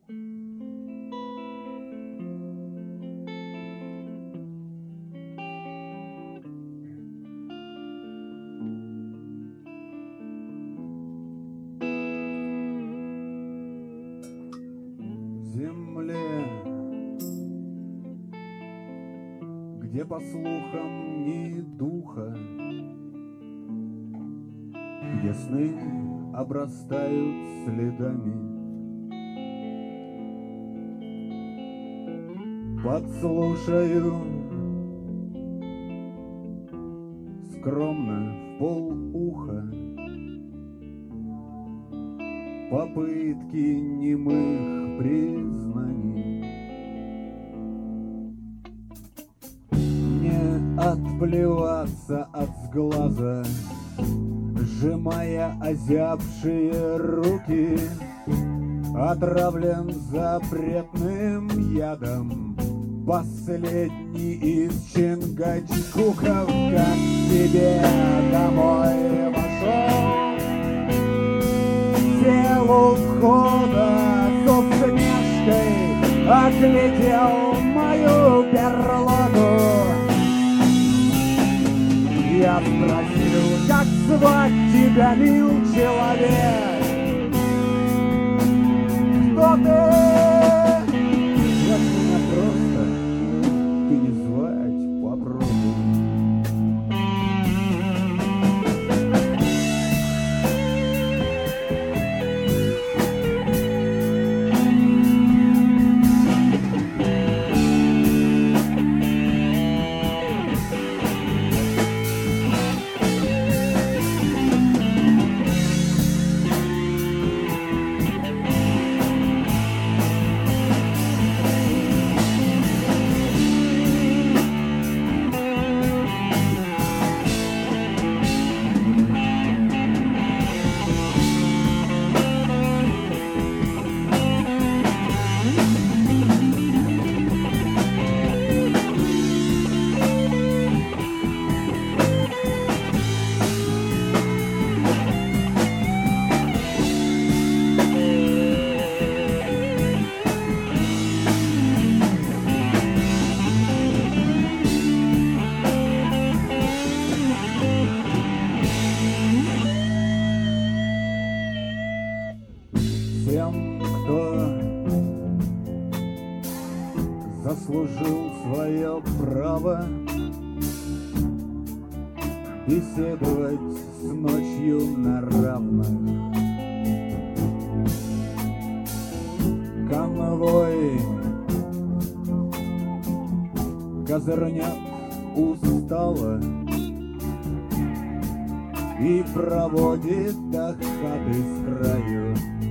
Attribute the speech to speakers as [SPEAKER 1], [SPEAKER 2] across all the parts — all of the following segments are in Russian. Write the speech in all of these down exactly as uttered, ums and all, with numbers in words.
[SPEAKER 1] Земле, где, по слухам, ни духа, где сны обрастают следами, подслушаю скромно в полуха попытки немых признаний. Не отплеваться от сглаза, сжимая озябшие руки, отравлен запретным ядом последний из Чингачгуков. Как тебе домой вошел, сел у входа с усмешкой, оглядел мою берлогу. Я спросил, как звать тебя, мил человек? Кто ты? Звать меня просто, ты не звать, попробуй. Тем, кто заслужил свое право беседовать с ночью на равных, конвой козырнет устало и проводит до хаты с краю.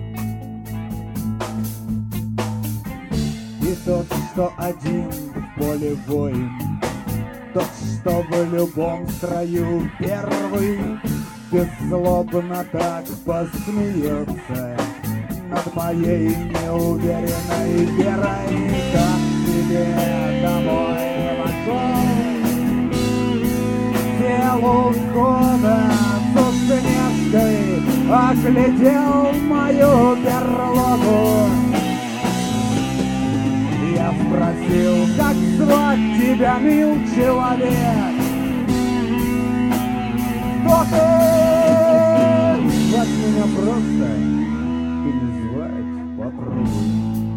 [SPEAKER 1] И тот, что один в поле воин, тот, что в любом строю первый, беззлобно так посмеется над моей неуверенной верой. Как тебе домой вошел, сел у входа с усмешкой, оглядел мою берлогу. Я спросил, как звать тебя, мил человек? Кто ты? Звать меня просто, ты не звать, попробуй.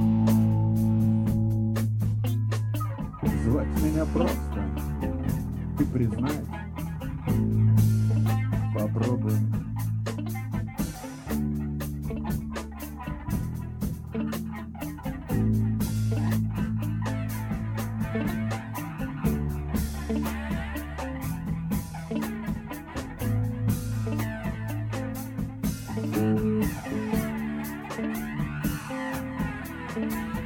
[SPEAKER 1] Звать меня просто, ты признать, попробуй.
[SPEAKER 2] Thank you.